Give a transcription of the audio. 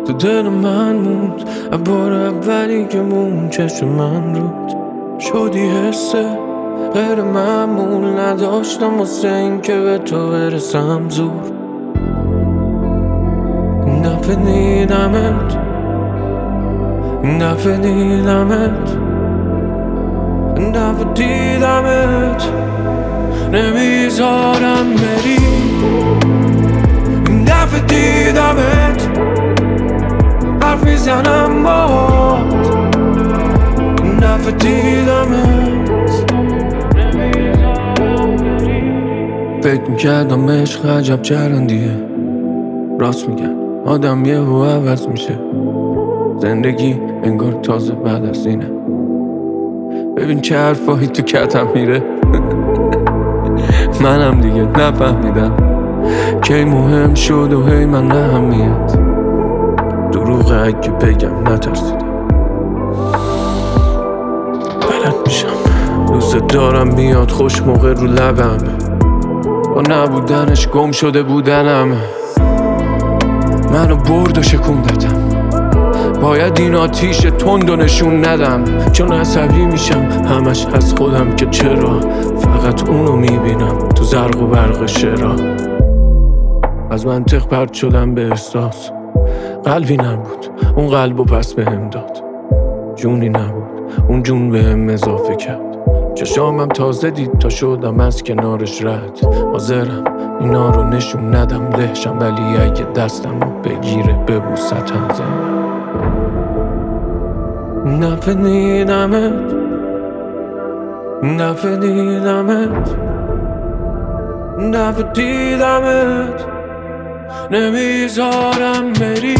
تو دل من موند بار اولی که مون چشم من رود شدی حسه غیر معمول نداشتم واسه این که به تو برسم زور دفعه دیدمت دفعه دیدمت نمیذارم بری دفعه دیدمت حرفی زنم باد دفعه دیدمت فکر میکردم عشق عجب چرندیه راست میگن آدم یهو عوض میشه زندگی انگار تازه بعد از اینه ببین چه حرفایی تو کتم میره منم دیگه نفهمیدم کی مهم شد و هی من اهمیت دروغ اگه بگم نترسیدم بلد میشم دوست دارم میاد خوش موقع رو لبم با نبودنش گم شده بودنم منو برد و شکوندتم باید این آتیش تند و نشون ندم چون عصبی میشم همش از خودم که چرا فقط اونو میبینم تو زرق و برق شعرها از منطق پرت شدم به احساس قلبی نبود اون قلبو پس بهم داد جونی نبود اون جون بهم اضافه کرد چشامم تازه دید تا شدم از کنارش رد حاضرم اینا رو نشون ندم دهشم ولی اگه دستم رو بگیره ببوستم زنده دفعه دیدمت دفعه دیدمت نمیذارم بری